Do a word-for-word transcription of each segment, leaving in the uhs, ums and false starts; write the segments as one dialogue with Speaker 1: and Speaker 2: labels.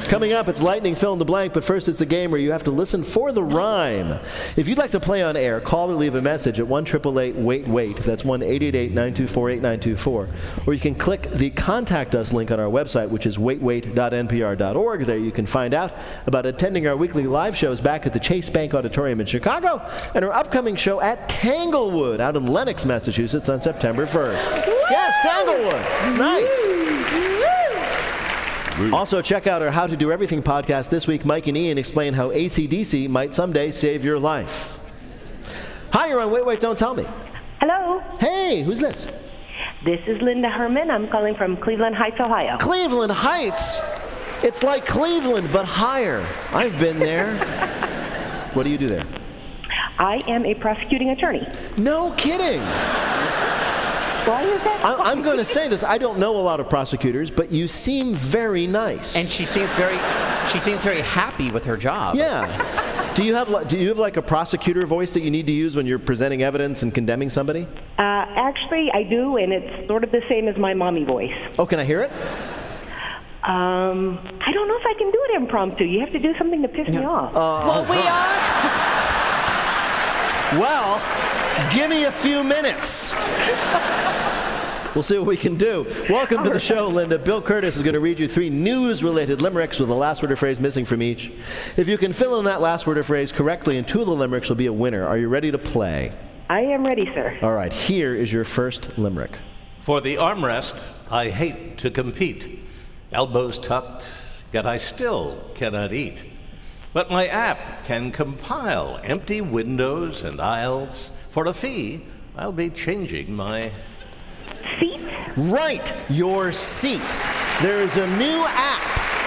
Speaker 1: Coming up, it's Lightning Fill in the Blank, but first it's the game where you have to listen for the rhyme. If you'd like to play on air, call or leave a message at one eight eight eight, wait, wait. That's one eight eight eight, nine two four, eight nine two four. Or you can click the Contact Us link on our website, which is wait wait dot n p r dot org. There you can find out about attending our weekly live shows back at the Chase Bank Auditorium in Chicago and our upcoming show at Tanglewood out in Lenox, Massachusetts on September first. Yes, Tanglewood. It's nice. Also, check out our How to Do Everything podcast this week. Mike and Ian explain how A C D C might someday save your life. Hi, you're on Wait, Wait, Don't Tell Me.
Speaker 2: Hello.
Speaker 1: Hey, who's this?
Speaker 2: This is Linda Herman. I'm calling from Cleveland Heights, Ohio.
Speaker 1: Cleveland Heights? It's like Cleveland, but higher. I've been there. What do you do there?
Speaker 2: I am a prosecuting attorney.
Speaker 1: No kidding.
Speaker 2: Why is that?
Speaker 1: I, I'm going to say this. I don't know a lot of prosecutors, but you seem very nice.
Speaker 3: And she seems very, she seems very happy with her job.
Speaker 1: Yeah. Do you have li- do you have like a prosecutor voice that you need to use when you're presenting evidence and condemning somebody?
Speaker 2: Uh, actually, I do, and it's sort of the same as my mommy voice.
Speaker 1: Oh, can I hear it?
Speaker 2: Um, I don't know if I can do it impromptu. You have to do something to piss me off.
Speaker 1: Uh,
Speaker 4: Well, we are.
Speaker 1: Well, give me a few minutes. We'll see what we can do. Welcome to the show, Linda. Bill Curtis is going to read you three news-related limericks with the last word or phrase missing from each. If you can fill in that last word or phrase correctly, and two of the limericks will be a winner. Are you ready to play?
Speaker 2: I am ready, sir.
Speaker 1: All right, here is your first limerick.
Speaker 5: For the armrest, I hate to compete. Elbows tucked, yet I still cannot eat. But my app can compile empty windows and aisles. For a fee, I'll be changing my...
Speaker 2: Seat?
Speaker 1: Right, your seat. There is a new app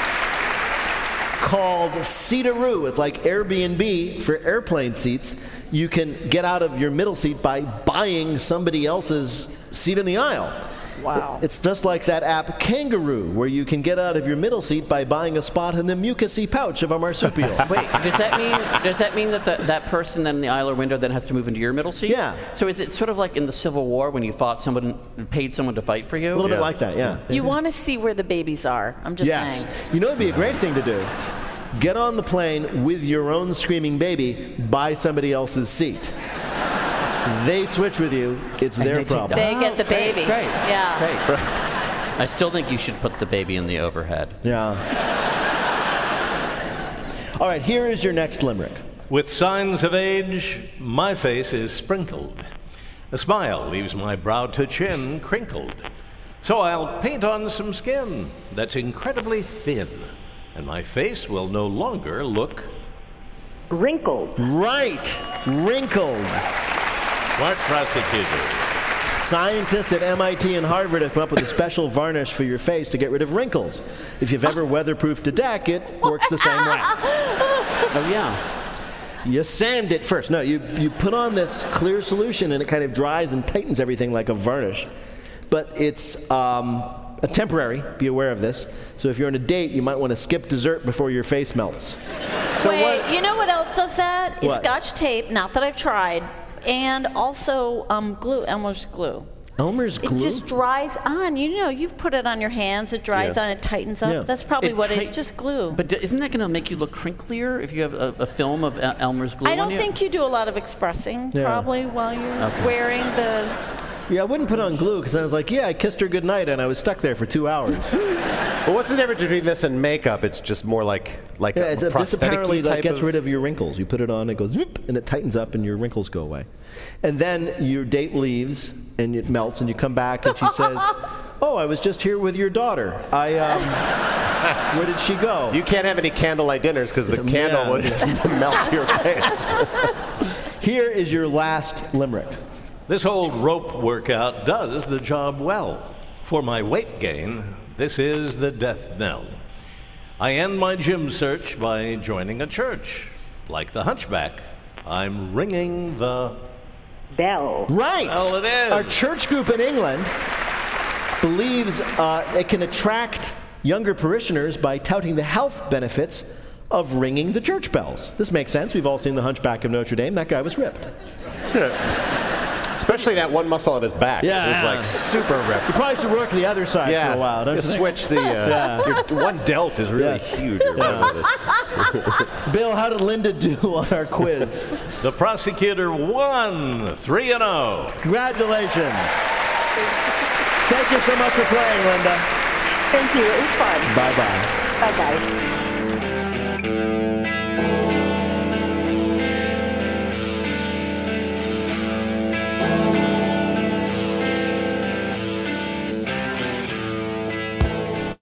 Speaker 1: called Seataroo. It's like Airbnb for airplane seats. You can get out of your middle seat by buying somebody else's seat in the aisle.
Speaker 2: Wow.
Speaker 1: It's just like that app Kangaroo, where you can get out of your middle seat by buying a spot in the mucousy pouch of a marsupial.
Speaker 3: Wait, does that mean does that mean that the, that person then in the aisle or window then has to move into your middle seat?
Speaker 1: Yeah.
Speaker 3: So is it sort of like in the Civil War when you fought someone, paid someone to fight for you?
Speaker 1: A little bit like that, yeah.
Speaker 4: You want to see where the babies are. I'm just
Speaker 1: Yes.
Speaker 4: saying.
Speaker 1: You know what would be a great thing to do? Get on the plane with your own screaming baby, buy somebody else's seat. They switch with you, it's
Speaker 3: And
Speaker 1: their
Speaker 3: they take-
Speaker 1: problem.
Speaker 4: They get the
Speaker 3: Great,
Speaker 4: baby.
Speaker 3: Great.
Speaker 4: Yeah.
Speaker 3: Great. I still think you should put the baby in the overhead.
Speaker 1: Yeah. All right, here is your next limerick.
Speaker 5: With signs of age, my face is sprinkled. A smile leaves my brow to chin crinkled. So I'll paint on some skin that's incredibly thin, and my face will no longer look...
Speaker 2: Wrinkled.
Speaker 1: Right, wrinkled.
Speaker 5: Smart prosecutor.
Speaker 1: Scientists at M I T and Harvard have come up with a special varnish for your face to get rid of wrinkles. If you've ever weatherproofed a deck, it works the same way.
Speaker 3: Oh, yeah.
Speaker 1: You sand it first. No, you, you put on this clear solution and it kind of dries and tightens everything like a varnish. But it's um, a temporary. Be aware of this. So if you're on a date, you might want to skip dessert before your face melts. So
Speaker 4: Wait,
Speaker 1: what-
Speaker 4: you know what else so sad? Is
Speaker 1: What?
Speaker 4: Scotch tape, not that I've tried, and also um, glue, Elmer's glue.
Speaker 1: Elmer's glue?
Speaker 4: It just dries on. You know, you've put it on your hands, it dries
Speaker 1: Yeah.
Speaker 4: on, it tightens up.
Speaker 1: Yeah.
Speaker 4: That's probably
Speaker 3: It
Speaker 4: what it is,
Speaker 3: tight-
Speaker 4: just glue.
Speaker 3: But d- isn't that going to make you look crinklier if you have a, a film of El- Elmer's glue
Speaker 4: I
Speaker 3: on
Speaker 4: don't
Speaker 3: you?
Speaker 4: think you do a lot of expressing,
Speaker 1: Yeah.
Speaker 4: probably, while you're
Speaker 3: Okay.
Speaker 4: wearing the...
Speaker 1: Yeah, I wouldn't put on glue because I was like, yeah, I kissed her goodnight and I was stuck there for two hours.
Speaker 6: Well, what's the difference between this and makeup? It's just more like like
Speaker 1: Yeah,
Speaker 6: a
Speaker 1: it's a, this
Speaker 6: prosthetic-y
Speaker 1: apparently like,
Speaker 6: type
Speaker 1: gets
Speaker 6: of...
Speaker 1: rid of your wrinkles. You put it on, it goes whoop, and it tightens up, and your wrinkles go away. And then your date leaves, and it melts, and you come back, and she says, "Oh, I was just here with your daughter. I um, where did she go?"
Speaker 6: You can't have any candlelight dinners because the
Speaker 1: Yeah.
Speaker 6: candle will just melt your face.
Speaker 1: Here is your last limerick.
Speaker 5: This old rope workout does the job well. For my weight gain, this is the death knell. I end my gym search by joining a church. Like the hunchback, I'm ringing the...
Speaker 2: Bell.
Speaker 1: Right.
Speaker 5: Well, it is.
Speaker 1: Our church group in England believes uh, it can attract younger parishioners by touting the health benefits of ringing the church bells. This makes sense. We've all seen The Hunchback of Notre Dame. That guy was ripped.
Speaker 6: Especially that one muscle on his back.
Speaker 1: Yeah.
Speaker 6: It's like super rep.
Speaker 1: You probably should work the other side
Speaker 6: Yeah.
Speaker 1: for a while. Don't you
Speaker 6: Just
Speaker 1: think?
Speaker 6: switch the. Uh,
Speaker 1: Yeah.
Speaker 6: your one delt is really
Speaker 1: Yes.
Speaker 6: huge. or whatever it is.
Speaker 1: Bill, how did Linda do on our quiz?
Speaker 5: The prosecutor won three and oh.
Speaker 1: Congratulations. Thank you so much for playing, Linda.
Speaker 2: Thank you. It was fun.
Speaker 1: Bye-bye.
Speaker 2: Bye-bye.